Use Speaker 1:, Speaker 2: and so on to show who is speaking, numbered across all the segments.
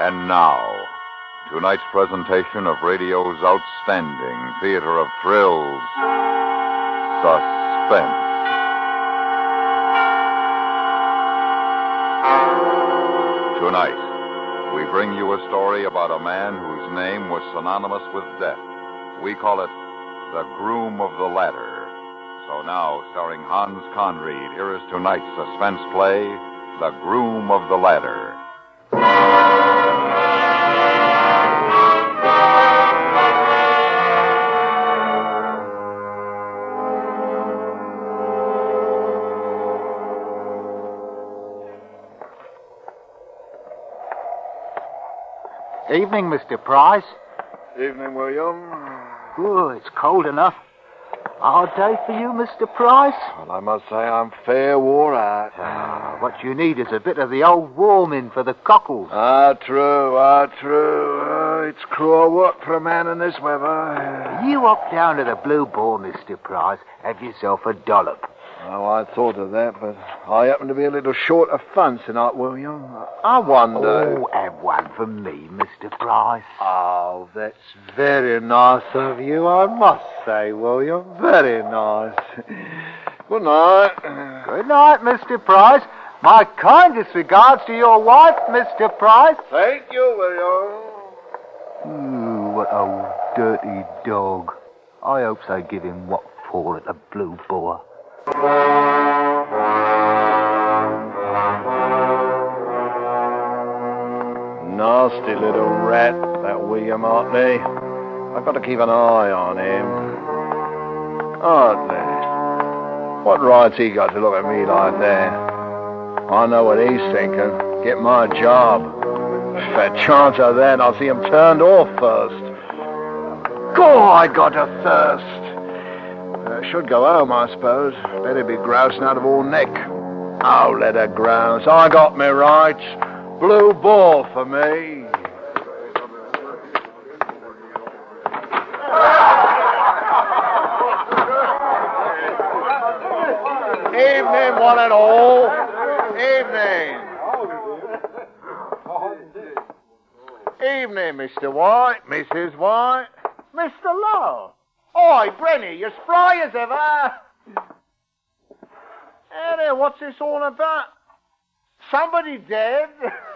Speaker 1: And now, tonight's presentation of radio's outstanding theater of thrills, Suspense. Tonight, we bring you a story about a man whose name was synonymous with death. We call it The Groom of the Ladder. So now, starring Hans Conried, here is tonight's suspense play, The Groom of the Ladder.
Speaker 2: Evening, Mr. Price.
Speaker 3: Evening, William.
Speaker 2: Oh, it's cold enough. Hard day for you, Mr. Price?
Speaker 3: Well, I must say I'm fair wore out.
Speaker 2: What you need is a bit of the old warming for the cockles.
Speaker 3: True. It's cruel work for a man in this weather.
Speaker 2: You hop down to the Blue Boar, Mr. Price. Have yourself a dollop.
Speaker 3: Oh, I thought of that, but I happen to be a little short of funds tonight, William. I wonder...
Speaker 2: Oh, have one for me, Mr. Price.
Speaker 3: Oh, that's very nice of you, I must say, William. Very nice. Good night.
Speaker 2: Good night, Mr. Price. My kindest regards to your wife, Mr. Price.
Speaker 3: Thank you, William.
Speaker 2: Ooh, what a dirty dog. I hope they give him what for at the Blue Boar.
Speaker 3: Nasty little rat, that William Hartley. I've got to keep an eye on him. Hartley. What right's he got to look at me like that? I know what he's thinking. Get my job. Fat chance of that, I'll see him turned off first. God, I got a thirst. Should go home, I suppose. Better be grousing out of all neck. Oh, let her grouse. I got me rights. Blue Boar for me. Evening, one and all. Evening. Evening, Mr. White, Mrs. White, Mr. Lowe. Oi, Brenny, you spry as ever. Hey there, what's this all about? Somebody dead?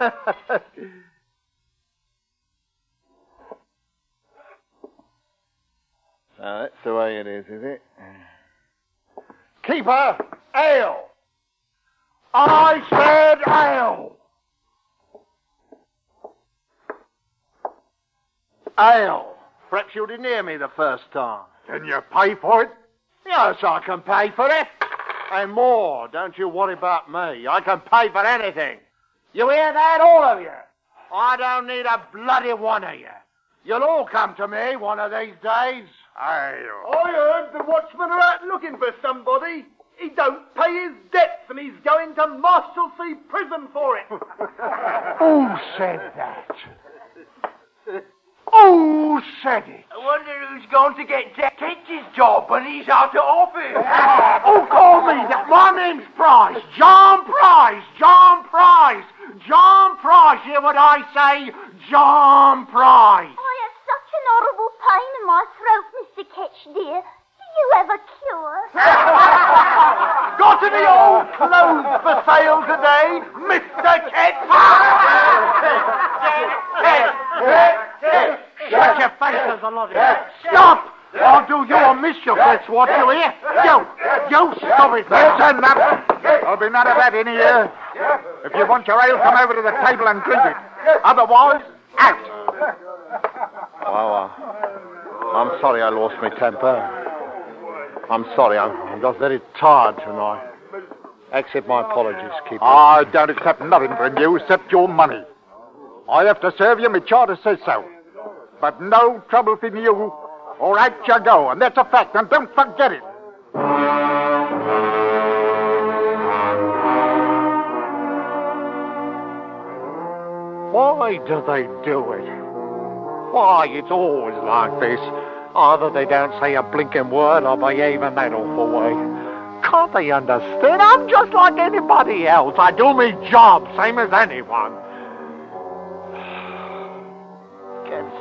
Speaker 3: That's the way it is it? Keeper, ale. I said ale. Ale. Perhaps you didn't hear me the first time.
Speaker 2: Can you pay for it?
Speaker 3: Yes, I can pay for it. And more. Don't you worry about me. I can pay for anything. You hear that, all of you? I don't need a bloody one of you. You'll all come to me one of these days.
Speaker 4: I heard the watchmen are out looking for somebody. He don't pay his debts and he's going to Marshalsea prison for it.
Speaker 3: Who said that? Who said it?
Speaker 4: I wonder who's going to get Jack Ketch's job when he's out of office.
Speaker 3: Who called me that? My name's Price. John Price. John Price. John Price. Hear what I say? John Price.
Speaker 5: I have such an horrible pain in my throat, Mr. Ketch, dear. Do you have a cure?
Speaker 4: Got any old clothes for sale today, Mr. Ketch?
Speaker 3: Shut your face, there's a lot of you. Stop! I'll do you a mischief, that's what you hear. You stop it.
Speaker 2: That's enough. There'll be none of that in here. If you want your ale, come over to the table and drink it. Otherwise, out.
Speaker 3: Well, I'm sorry I lost my temper. I'm sorry, I'm just very tired tonight. Accept my apologies, Keeper.
Speaker 2: I don't accept nothing from you except your money. I have to serve you, my charter says so. But no trouble from you, or out you go, and that's a fact, and don't forget it.
Speaker 3: Why do they do it? Why, it's always like this. Either they don't say a blinking word or behave in that awful way. Can't they understand? I'm just like anybody else. I do my job, same as anyone.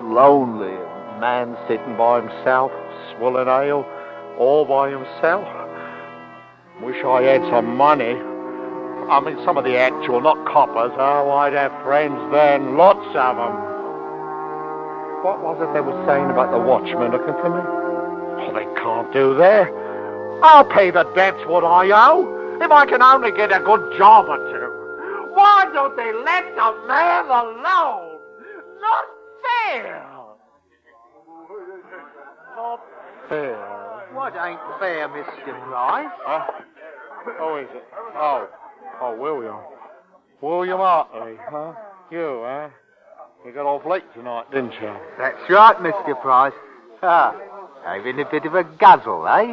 Speaker 3: lonely. A man sitting by himself, swilling ale, all by himself. Wish I had some money. I mean, some of the actual, not coppers. Oh, I'd have friends then, lots of them. What was it they were saying about the watchmen looking for me? Oh, they can't do that. I'll pay the debts what I owe, if I can only get a good job or two. Why don't they let the man alone? Not fair. Not fair.
Speaker 6: What ain't fair, Mr. Price?
Speaker 3: Huh? Who is it? Oh, William. William Hartley, huh? You, huh? You got off late tonight, didn't you?
Speaker 6: That's right, Mr. Price. Having a bit of a guzzle, eh?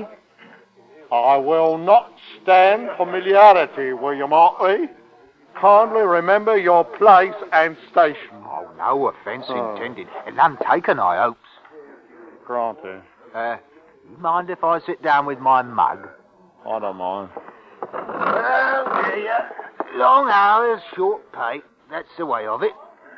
Speaker 3: I will not stand familiarity, William Hartley. Kindly remember your place and station.
Speaker 6: Oh, no offence intended. And none taken, I hopes.
Speaker 3: Granted.
Speaker 6: You mind if I sit down with my mug?
Speaker 3: I don't mind.
Speaker 6: Oh, dear. Long hours, short pay. That's the way of it.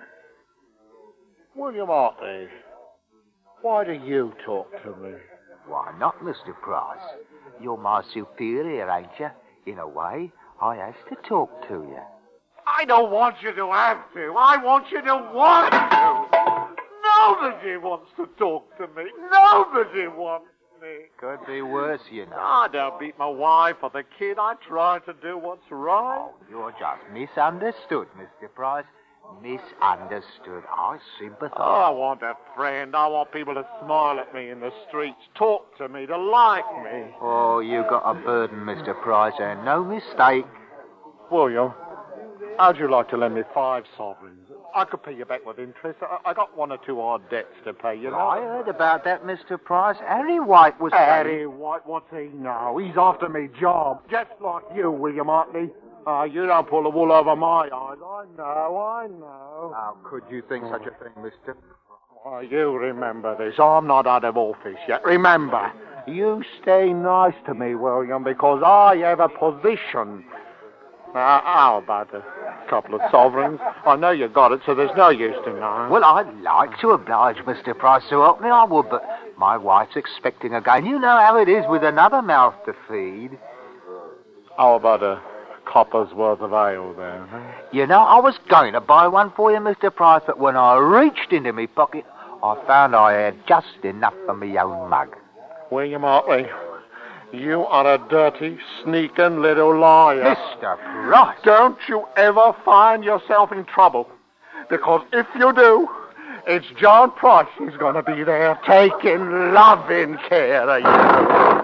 Speaker 3: William Hartley, why do you talk to me?
Speaker 6: Why not, Mr. Price? You're my superior, ain't you? In a way, I has to talk to you.
Speaker 3: I don't want you to have to. I want you to want to. Nobody wants to talk to me. Nobody wants me.
Speaker 6: Could be worse, you know.
Speaker 3: I don't beat my wife or the kid. I try to do what's right.
Speaker 6: Oh, you're just misunderstood, Mr. Price. Misunderstood. I sympathise.
Speaker 3: Oh, I want a friend. I want people to smile at me in the streets, talk to me, to like me.
Speaker 6: Oh, you got a burden, Mr. Price, and no mistake.
Speaker 3: William, how'd you like to lend me 5 sovereigns? I could pay you back with interest. I got 1 or 2 odd debts to pay, you know.
Speaker 6: I heard about that, Mr. Price. Harry White was...
Speaker 3: Harry White, what's he know? He's after me job, just like you, William Hartley. You don't pull the wool over my eyes. I know.
Speaker 6: How could you think such a thing, Mr.?
Speaker 3: Well, you remember this. I'm not out of office yet. Remember, you stay nice to me, William, because I have a position. Now, how about a couple of sovereigns? I know you got it, so there's no use denying.
Speaker 6: Well, I'd like to oblige Mr. Price to help me, I would, but my wife's expecting again. You know how it is with another mouth to feed.
Speaker 3: How about a copper's worth of ale, then? Huh?
Speaker 6: You know, I was going to buy one for you, Mr. Price, but when I reached into my pocket, I found I had just enough for my own mug.
Speaker 3: William Hartley, you are a dirty, sneaking little liar.
Speaker 6: Mr. Price!
Speaker 3: Don't you ever find yourself in trouble, because if you do, it's John Price who's going to be there taking loving care of you.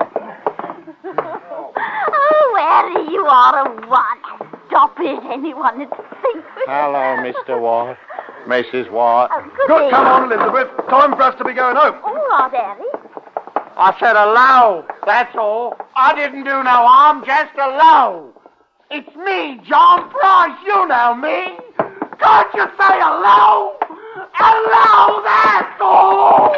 Speaker 5: Harry, you are a one. Stop it, anyone would think.
Speaker 3: Hello, Mr. White. Mrs. White.
Speaker 5: Oh, good
Speaker 4: Good, come on,
Speaker 5: evening.
Speaker 4: Elizabeth. Time for us to be going home.
Speaker 5: All right, Harry.
Speaker 3: I said hello, that's all. I didn't do no harm, just hello. It's me, John Price, you know me. Can't you say hello? Hello, that's all.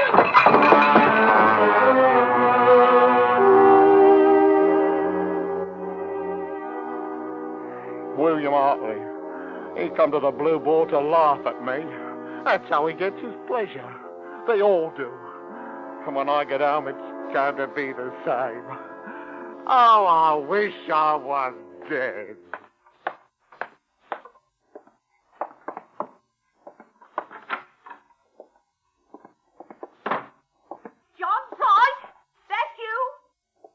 Speaker 3: William Hartley, he come to the Blue Boar to laugh at me. That's how he gets his pleasure. They all do. And when I get home, it's going to be the same. Oh, I wish I was dead.
Speaker 7: John Price, that's you?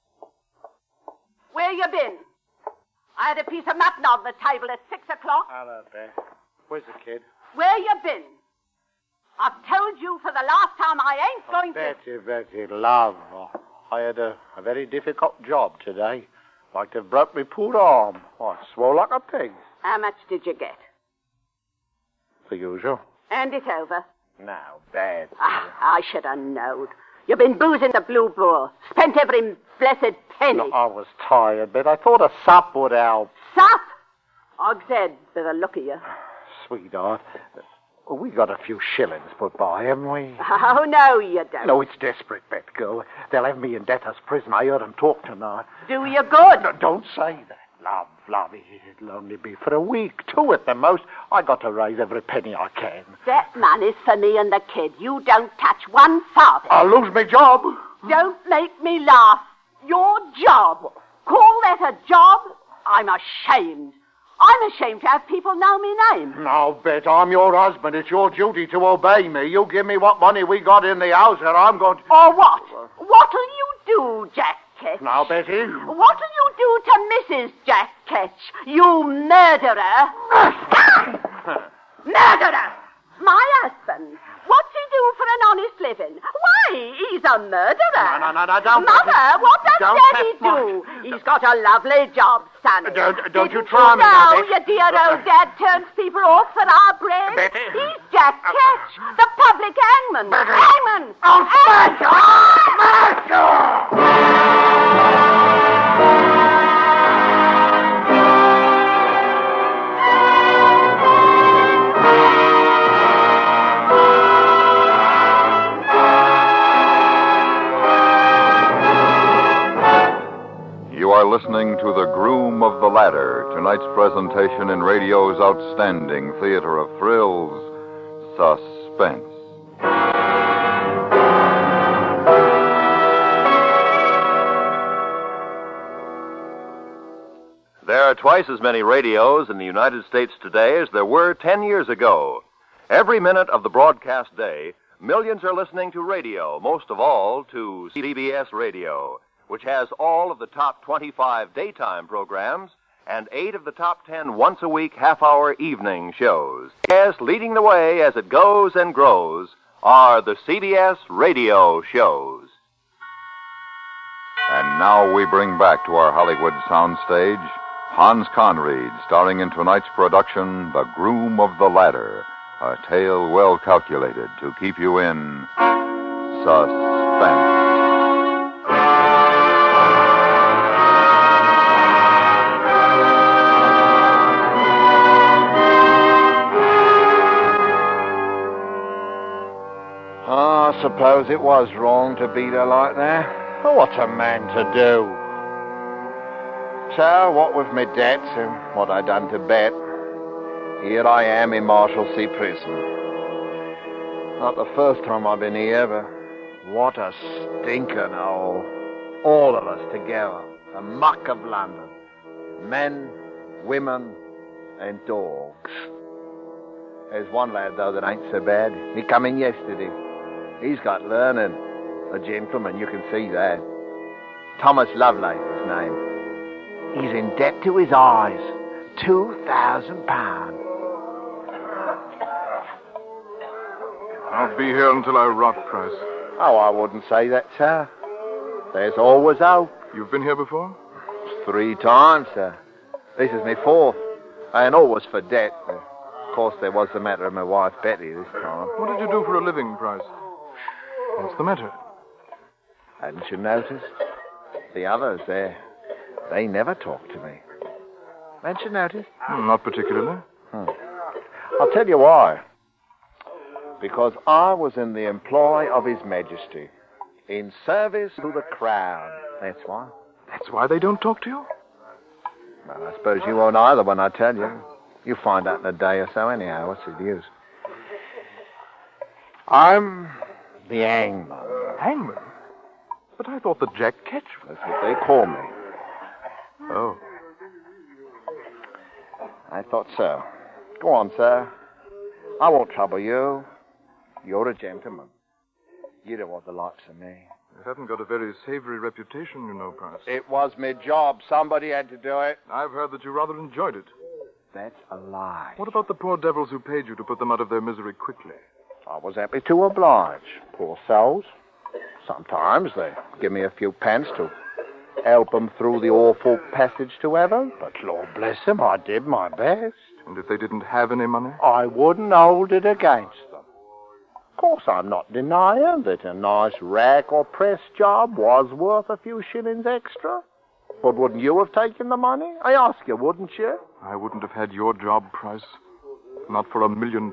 Speaker 7: Where you been? I had a piece of mutton on the table at 6 o'clock.
Speaker 3: Hello, Beth. Where's the kid?
Speaker 7: Where you been? I've told you for the last time I ain't going to...
Speaker 3: Betty, love. I had a very difficult job today. Like to have broke me poor arm. I swore like a pig.
Speaker 7: How much did you get?
Speaker 3: The usual.
Speaker 7: Hand it over.
Speaker 3: Now, Beth.
Speaker 7: I should have knowed. You've been boozing the Blue Boar. Spent every blessed penny.
Speaker 3: No, I was tired, but I thought a sup would help.
Speaker 7: Sup? Hogshead, by the look of you.
Speaker 3: Sweetheart, we got a few shillings put by, haven't we?
Speaker 7: Oh, no, you don't.
Speaker 3: No, it's desperate, Beth, girl. They'll have me in debtor's prison. I heard them talk tonight.
Speaker 7: Do you good?
Speaker 3: No, don't say that, love.
Speaker 2: Flavie, it'll only be for a week, 2 at the most. I got to raise every penny I can.
Speaker 7: That money's for me and the kid. You don't touch one farthing.
Speaker 2: I'll lose my job.
Speaker 7: Don't make me laugh. Your job. Call that a job? I'm ashamed. I'm ashamed to have people know me name.
Speaker 2: Now, Bet, I'm your husband. It's your duty to obey me. You give me what money we got in the house, and I'm going to...
Speaker 7: Or what? What'll you do, Jack Ketch?
Speaker 2: Now, Betty...
Speaker 7: What'll you do to Mrs. Jack Ketch, you murderer? Murderer! My husband. What's he do for an honest living? Why, he's a murderer.
Speaker 2: No, don't...
Speaker 7: Mother, what does
Speaker 2: don't
Speaker 7: Daddy
Speaker 2: test my-
Speaker 7: do? He's got a lovely job, sonny.
Speaker 2: Don't you try me now,
Speaker 7: No,
Speaker 2: Betty.
Speaker 7: your dear old dad turns people off for our bread.
Speaker 2: Betty.
Speaker 7: He's Jack Ketch, the public hangman.
Speaker 2: Betty.
Speaker 7: Hangman!
Speaker 2: Oh, smash her!
Speaker 1: You are listening to The Groom of the Ladder, tonight's presentation in radio's outstanding theater of thrills, Suspense.
Speaker 8: There are twice as many radios in the United States today as there were 10 years ago. Every minute of the broadcast day, millions are listening to radio, most of all to CBS Radio, which has all of the top 25 daytime programs and 8 of the top 10 once-a-week half-hour evening shows. Yes, leading the way as it goes and grows are the CBS Radio shows.
Speaker 1: And now we bring back to our Hollywood soundstage Hans Conried, starring in tonight's production, The Groom of the Ladder, a tale well calculated to keep you in suspense.
Speaker 3: I suppose it was wrong to beat her like that. But what's a man to do? So, what with my debts and what I done to Bet, here I am in Marshalsea Prison. Not the first time I've been here, but what a stinking hole. All of us together. The muck of London. Men, women, and dogs. There's one lad, though, that ain't so bad. He come in yesterday. He's got learning. A gentleman, you can see that. Thomas Lovelace, his name. He's in debt to his eyes. £2,000.
Speaker 9: I'll be here until I rot, Price.
Speaker 3: Oh, I wouldn't say that, sir. There's always hope.
Speaker 9: You've been here before?
Speaker 3: 3 times, sir. This is my 4th. And always for debt. Of course, there was the matter of my wife, Betty, this time.
Speaker 9: What did you do for a living, Price? What's the matter?
Speaker 3: Hadn't you noticed? The others there, they never talk to me. Hadn't you noticed?
Speaker 9: Not particularly.
Speaker 3: I'll tell you why. Because I was in the employ of His Majesty. In service to the Crown. That's why.
Speaker 9: That's why they don't talk to you?
Speaker 3: Well, I suppose you won't either when I tell you. You'll find out in a day or so anyhow. What's the use? I'm the hangman.
Speaker 9: Hangman? But I thought that Jack Ketch...
Speaker 3: That's what they call me.
Speaker 9: Oh.
Speaker 3: I thought so. Go on, sir. I won't trouble you. You're a gentleman. You don't want the likes of me.
Speaker 9: You haven't got a very savory reputation, you know, Price.
Speaker 3: It was my job. Somebody had to do it.
Speaker 9: I've heard that you rather enjoyed it.
Speaker 3: That's a lie.
Speaker 9: What about the poor devils who paid you to put them out of their misery quickly?
Speaker 3: I was happy to oblige. Poor souls. Sometimes they give me a few pence to help them through the awful passage to heaven. But Lord bless them, I did my best.
Speaker 9: And if they didn't have any money?
Speaker 3: I wouldn't hold it against them. Of course, I'm not denying that a nice rack or press job was worth a few shillings extra. But wouldn't you have taken the money? I ask you, wouldn't you?
Speaker 9: I wouldn't have had your job, Price. Not for £1 million.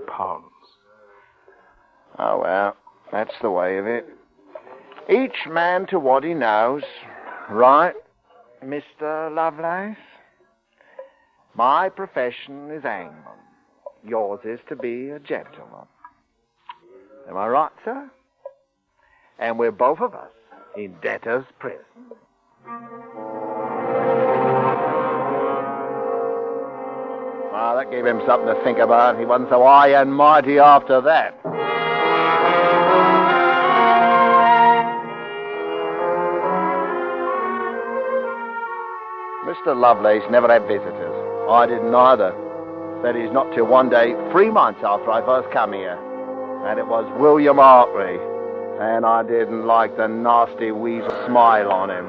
Speaker 3: Oh, well, that's the way of it. Each man to what he knows. Right, Mr. Lovelace? My profession is hangman. Yours is to be a gentleman. Am I right, sir? And we're both of us in debtor's prison. Well, that gave him something to think about. He wasn't so high and mighty after that. Mr. Lovelace never had visitors. I didn't either. That is, not till one day, 3 months after I first come here. And it was William Hartley. And I didn't like the nasty weasel smile on him.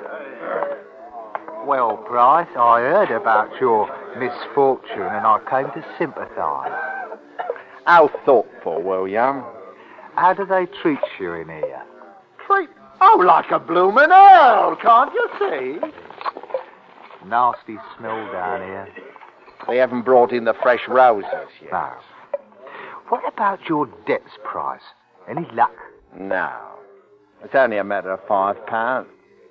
Speaker 6: Well, Price, I heard about your misfortune and I came to sympathise.
Speaker 3: How thoughtful, William.
Speaker 6: How do they treat you in here?
Speaker 3: Treat? Oh, like a bloomin' earl, can't you see?
Speaker 6: Nasty smell down here.
Speaker 3: They haven't brought in the fresh roses yet.
Speaker 6: No. What about your debts, Price? Any luck?
Speaker 3: No. It's only a matter of £5.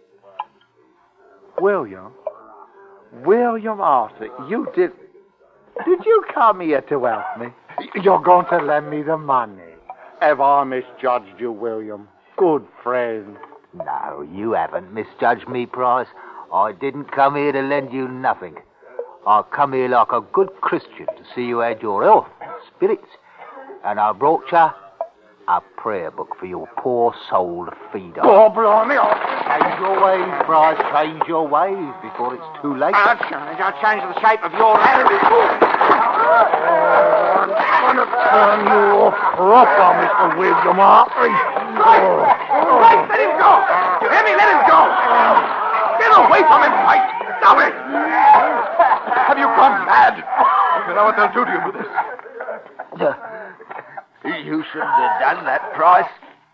Speaker 3: William Arthur, you did you come here to help me?
Speaker 2: You're going to lend me the money. Have I misjudged you, William? Good friend.
Speaker 6: No, you haven't misjudged me, Price. I didn't come here to lend you nothing. I come here like a good Christian to see you had your health and spirits. And I brought you a prayer book for your poor soul to feed on.
Speaker 2: Oh, blimey.
Speaker 6: Change your ways, Price. Change your ways before it's too late.
Speaker 2: I'll change the shape of your head. I'm going to turn you off proper, Mr. William Hartley.
Speaker 4: Right, let him go. You hear me? Let him go. Get away from him, Price. Stop it. Have you gone mad? You know what they'll do to you for this.
Speaker 3: You shouldn't have done that, Price.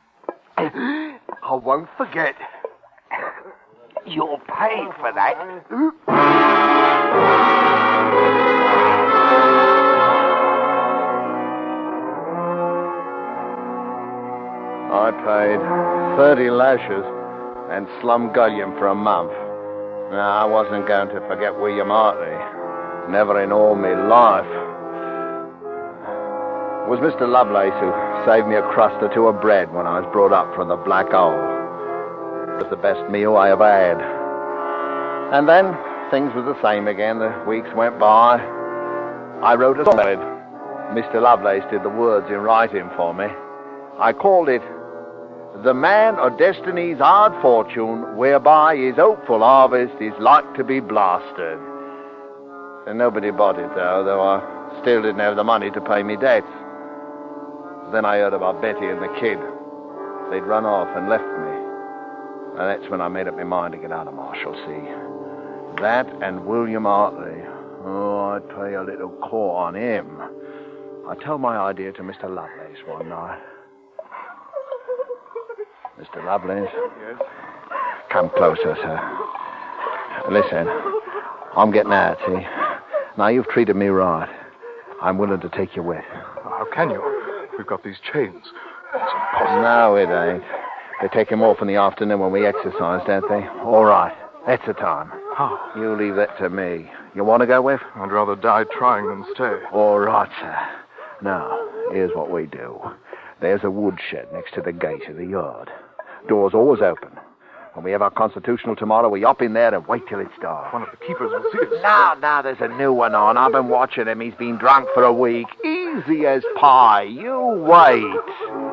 Speaker 3: I won't forget. You'll pay for that. I paid 30 lashes and slumgullion for a month. No, I wasn't going to forget William Hartley. Never in all my life. It was Mr. Lovelace who saved me a crust or two of bread when I was brought up from the Black Hole. It was the best meal I ever had. And then things were the same again. The weeks went by. I wrote a song. Mr. Lovelace did the words in writing for me. I called it The Man of Destiny's Hard Fortune, whereby his hopeful harvest is like to be blasted. And nobody bought it, though I still didn't have the money to pay me debts. Then I heard about Betty and the kid. They'd run off and left me. And that's when I made up my mind to get out of Marshalsea. That and William Hartley. Oh, I'd pay a little call on him. I told my idea to Mr. Lovelace one night. Mr. Lovelace?
Speaker 9: Yes?
Speaker 3: Come closer, sir. Listen, I'm getting out, see? Now, you've treated me right. I'm willing to take you with.
Speaker 9: How can you? We've got these chains. It's impossible.
Speaker 3: No, it ain't. They take him off in the afternoon when we exercise, don't they? All right. That's the time.
Speaker 9: How?
Speaker 3: You leave that to me. You want to go with?
Speaker 9: I'd rather die trying than stay.
Speaker 3: All right, sir. Now, here's what we do. There's a woodshed next to the gate of the yard. Door's always open. When we have our constitutional tomorrow, we hop in there and wait till it's dark.
Speaker 9: One of the keepers will see us.
Speaker 3: Now, there's a new one on. I've been watching him. He's been drunk for a week. Easy as pie. You wait.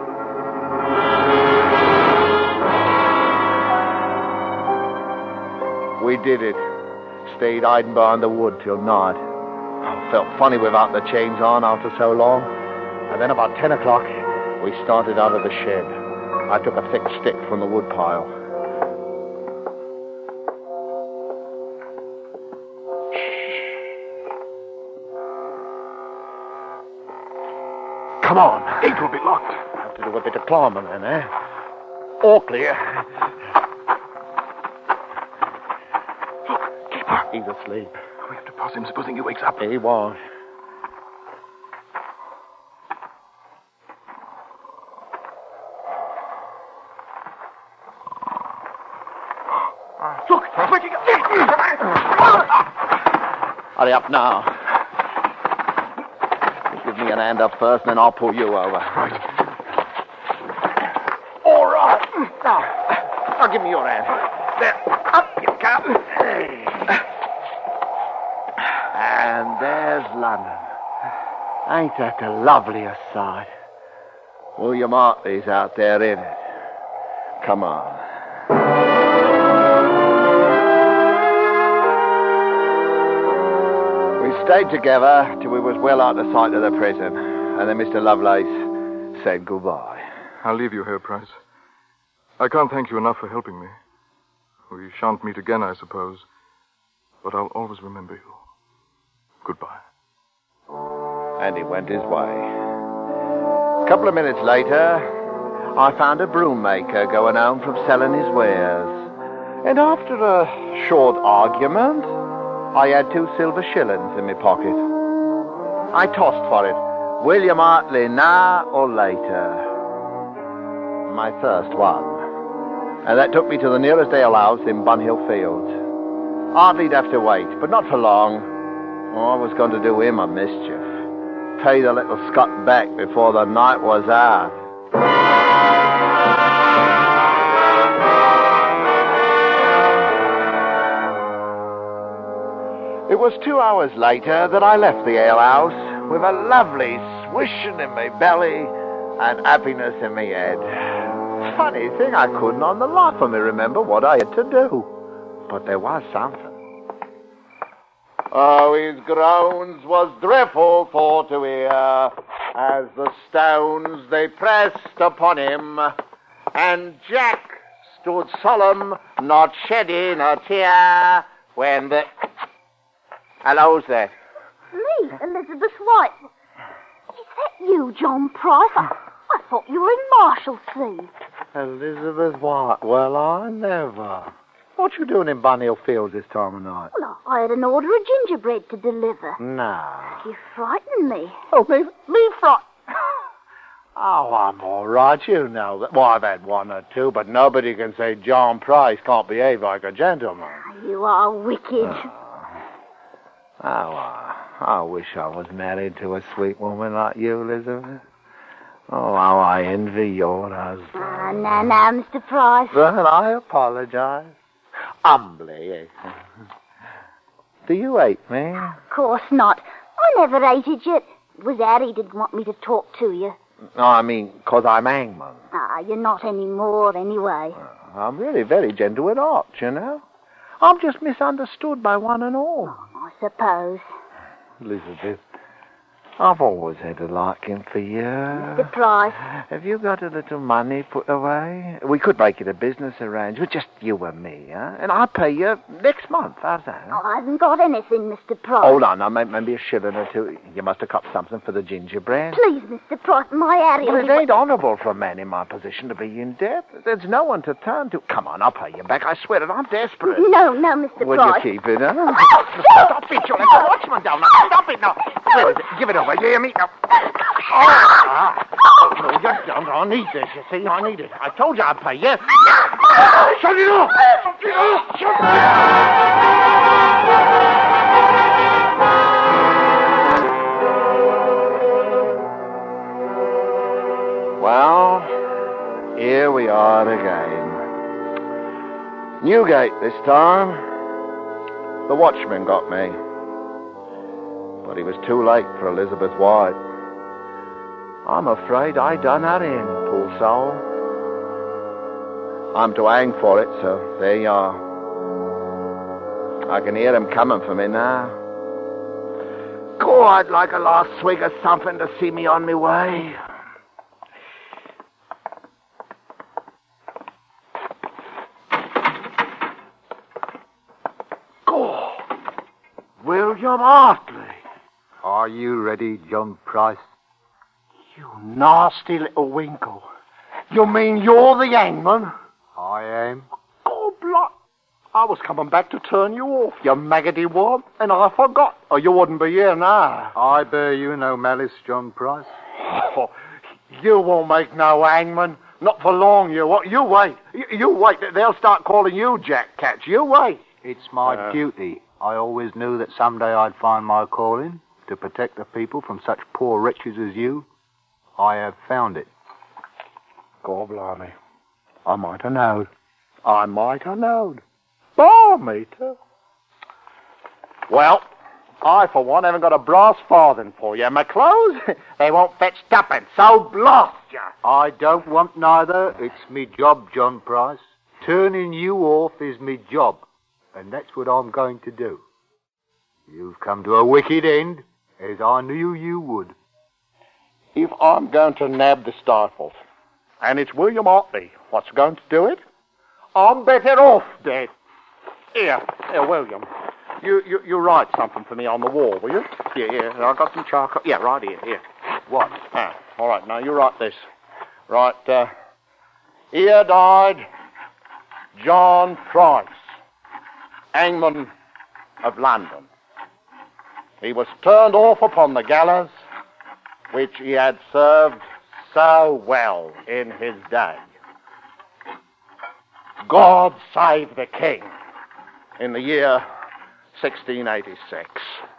Speaker 3: We did it. Stayed hiding behind the wood till night. Felt funny without the chains on after so long. And then about 10 o'clock, we started out of the shed. I took a thick stick from the wood pile. Come on.
Speaker 9: Gate will be locked.
Speaker 3: Have to do a bit of climbing then, eh? All clear.
Speaker 9: Look, keeper.
Speaker 3: He's asleep.
Speaker 9: We have to pass him, supposing he wakes up.
Speaker 3: He won't.
Speaker 9: Look, he's waking up.
Speaker 3: Hurry up now. Give me an hand up first, and then I'll pull you over.
Speaker 9: Right.
Speaker 3: All right. Now, give me your hand. There. Up you come. And there's London. Ain't that the loveliest sight? William Hartley's out there, in it. Come on. We stayed together till we was well out of sight of the prison, and then Mr. Lovelace said goodbye.
Speaker 9: I'll leave you here, Price. I can't thank you enough for helping me. We shan't meet again, I suppose, but I'll always remember you. Goodbye.
Speaker 3: And he went his way. A couple of minutes later, I found a broom maker going home from selling his wares. And after a short argument, I had 2 silver shillings in my pocket. I tossed for it. William Hartley, now or later. My first won. And that took me to the nearest alehouse in Bunhill Fields. Hartley'd have to wait, but not for long. I was going to do him a mischief. Pay the little scut back before the night was out. It was 2 hours later that I left the alehouse with a lovely swishing in my belly and happiness in my head. Funny thing, I couldn't on the life of me remember what I had to do. But there was something. Oh, his groans was dreadful for to hear, as the stones they pressed upon him, and Jack stood solemn, not shedding a tear, when the... Hello, who's that?
Speaker 5: Me, Elizabeth White. Is that you, John Price? I thought you were in Marshalsea.
Speaker 3: Elizabeth White? Well, I never. What you doing in Bunhill Fields this time of night?
Speaker 5: Well, I had an order of gingerbread to deliver.
Speaker 3: No.
Speaker 5: You frightened me.
Speaker 3: Oh, me frightened? Oh, I'm all right, you know that. Well, I've had 1 or 2, but nobody can say John Price can't behave like a gentleman.
Speaker 5: You are wicked.
Speaker 3: I wish I was married to a sweet woman like you, Elizabeth. Oh, how I envy your husband.
Speaker 5: Now, Mr. Price.
Speaker 3: Well, I apologize. Humbly, eh? Do you hate me?
Speaker 5: Of course not. I never hated you. It was Harry didn't want me to talk to you.
Speaker 3: No, I mean, 'cause I'm hangman.
Speaker 5: You're not anymore, anyway.
Speaker 3: I'm really very gentle at heart, you know. I'm just misunderstood by one and all.
Speaker 5: I suppose.
Speaker 3: Elizabeth, I've always had a liking for you.
Speaker 5: Mr. Price.
Speaker 3: Have you got a little money put away? We could make it a business arrangement, just you and me, huh? And I'll pay you next month. How's that?
Speaker 5: I haven't got anything, Mr. Price.
Speaker 3: Hold on, now, maybe a shilling or 2. You must have copped something for the gingerbread.
Speaker 5: Please, Mr. Price, my Harry...
Speaker 3: Well, it ain't honourable for a man in my position to be in debt. There's no one to turn to. Come on, I'll pay you back. I swear it, I'm desperate.
Speaker 5: No, Mr.
Speaker 3: Would
Speaker 5: Price.
Speaker 3: you keep it, huh?
Speaker 5: Oh,
Speaker 3: Stop it, you'll let the watchman down. Now, stop it now. Where is it? Give it over. You hear me? Now. Oh, no, you don't. I need this, you see. I need it. I told you I'd pay you. Shut it off! Shut it off! Shut it off! Well, here we are again. Newgate this time. The watchman got me. But he was too late for Elizabeth White. I'm afraid I done her in, poor soul. I'm to hang for it, so there you are. I can hear them coming for me now. God, I'd like a last swig of something to see me on my way. God, William Hartley.
Speaker 6: Are you ready, John Price?
Speaker 3: You nasty little winkle. You mean you're the hangman?
Speaker 6: I am.
Speaker 3: God, blood. I was coming back to turn you off, you maggoty one, and I forgot. Or you wouldn't be here now.
Speaker 6: I bear you no malice, John Price.
Speaker 3: Oh, you won't make no hangman. Not for long, you won't. You wait. You wait. They'll start calling you Jack Catch. You wait.
Speaker 6: It's my duty. I always knew that someday I'd find my calling to protect the people from such poor wretches as you. I have found it.
Speaker 3: God blimey. I might have known. Bar meter. Well, I, for one, haven't got a brass farthing for you. My clothes, they won't fetch tuppence, so blast you.
Speaker 6: I don't want neither. It's me job, John Price. Turning you off is me job, and that's what I'm going to do. You've come to a wicked end, as I knew you would.
Speaker 3: If I'm going to nab the stifles, and it's William Hartley what's going to do it, I'm better off dead. Here, William. You write something for me on the wall, will you? Yeah, I've got some charcoal. Yeah, right here.
Speaker 6: What?
Speaker 3: All right, now you write this. Right, here died John Price, hangman of London. He was turned off upon the gallows, which he had served so well in his day. God save the King in the year 1686.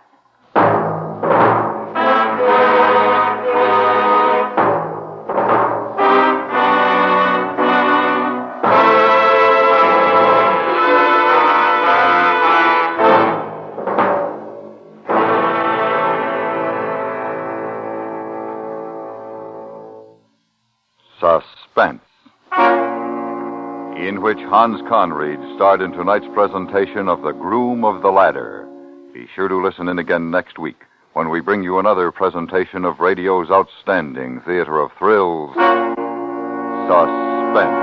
Speaker 1: Suspense, in which Hans Conried starred in tonight's presentation of The Groom of the Ladder. Be sure to listen in again next week when we bring you another presentation of radio's outstanding theater of thrills, Suspense.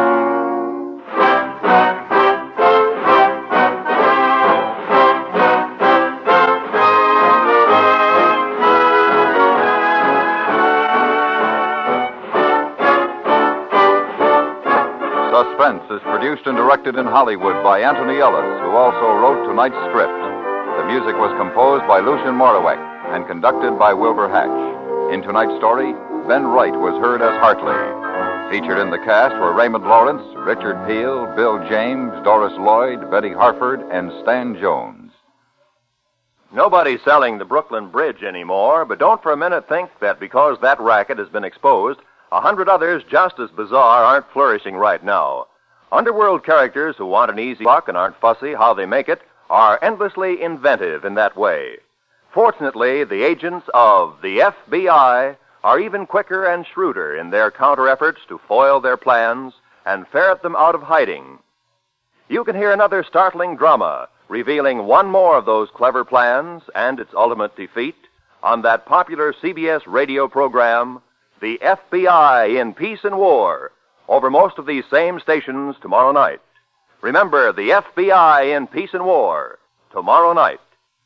Speaker 1: Suspense is produced and directed in Hollywood by Anthony Ellis, who also wrote tonight's script. The music was composed by Lucien Moraweck and conducted by Wilbur Hatch. In tonight's story, Ben Wright was heard as Hartley. Featured in the cast were Raymond Lawrence, Richard Peel, Bill James, Doris Lloyd, Betty Harford, and Stan Jones.
Speaker 8: Nobody's selling the Brooklyn Bridge anymore, but don't for a minute think that because that racket has been exposed, 100 others just as bizarre aren't flourishing right now. Underworld characters who want an easy buck and aren't fussy how they make it are endlessly inventive in that way. Fortunately, the agents of the FBI are even quicker and shrewder in their counter-efforts to foil their plans and ferret them out of hiding. You can hear another startling drama revealing one more of those clever plans and its ultimate defeat on that popular CBS radio program, The FBI in Peace and War, over most of these same stations tomorrow night. Remember, The FBI in Peace and War, tomorrow night.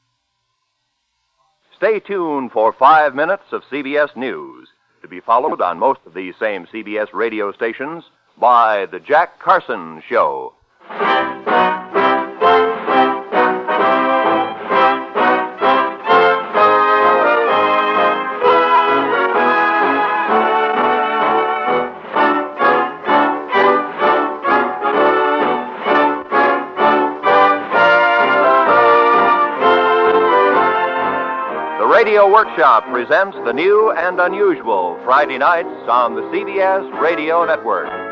Speaker 8: Stay tuned for 5 minutes of CBS News, to be followed on most of these same CBS radio stations by The Jack Carson Show. Radio Workshop presents the new and unusual Friday nights on the CBS Radio Network.